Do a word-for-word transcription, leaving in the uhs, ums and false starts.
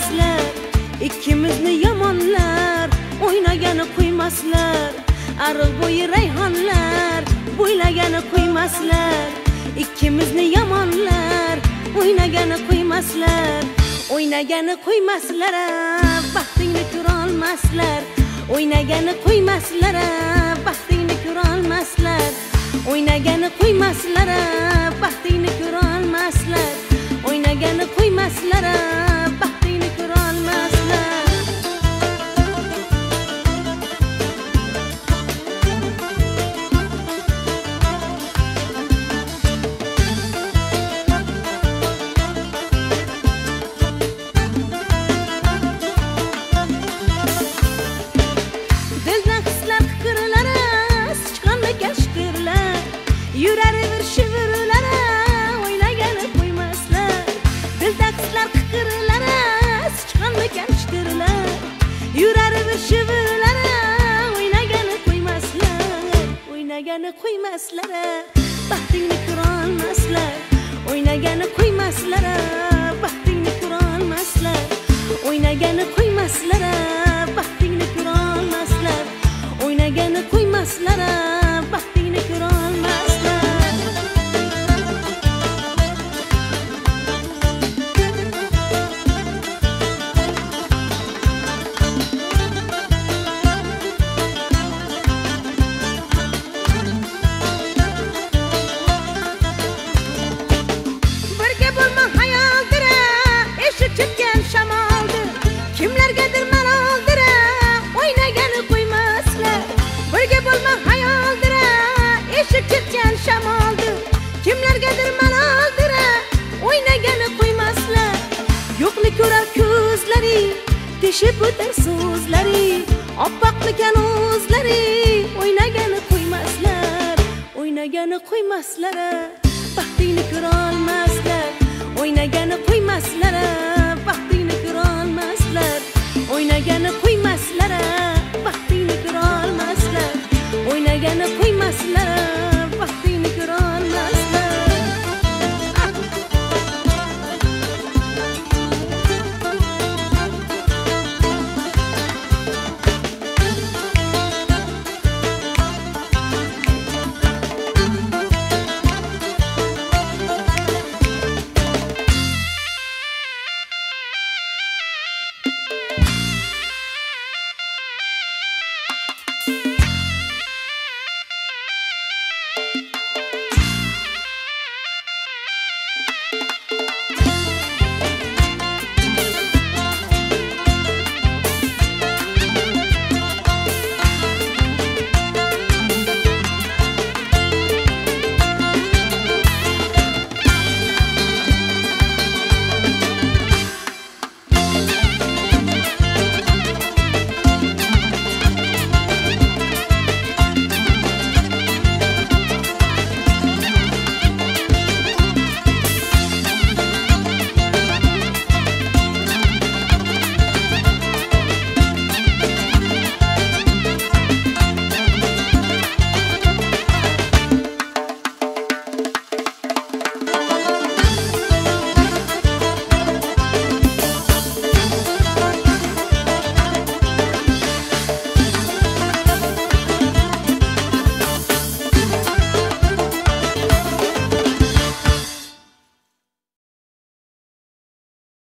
qo'ymaslar, ikkimizni yomonlar o'ynagani qo'ymaslar. Ariq bo'yi rayhonlar bo'ylagani qo'ymaslar, ikkimizni yomonlar o'ynagani qo'ymaslar. O'ynagani qo'ymaslar, baxtingni ko'ra olmaslar. O'ynagani qo'ymaslar, baxtingni ko'ra olmaslar. O'ynagani qo'ymaslar, baxtingni ko'ra olmaslar. O'ynagani qo'ymaslar, baxtingni ko'ra olmaslar. Yuraver shivirlari o'ynagani qo'ymaslar. Dilda qizlar qiqirlari sichqonmikan shitirlar. Yuraver shivirlari o'ynagani qo'ymaslar. O'ynagani qo'ymaslar, baxtingni ko'ra olmaslar. O'ynagani qo'ymaslar, baxtingni ko'ra olmaslar. O'ynagani qo'ymaslar, baxtingni ko'ra olmaslar. O'ynagani qo'ymaslar, baxtingni ko'ra olmaslar. Birga bo'lma hayoldir, eshik chekkan shamoldir. Kimlargadir maloldir, o'ynagani qo'ymaslar. Birga bo'lma hayoldir, eshik chekkan shamoldir. Kimlargadir maloldir, o'ynagani qo'ymaslar. Yo'qni ko'rar ko'zlari, teshib o'tar so'zlari. Oppoqmikan o'zlari, o'ynagani qo'ymaslar. O'ynagani qo'ymaslar, baxtingni ko'ra olmaslar. O'ynagani qo'ymaslar.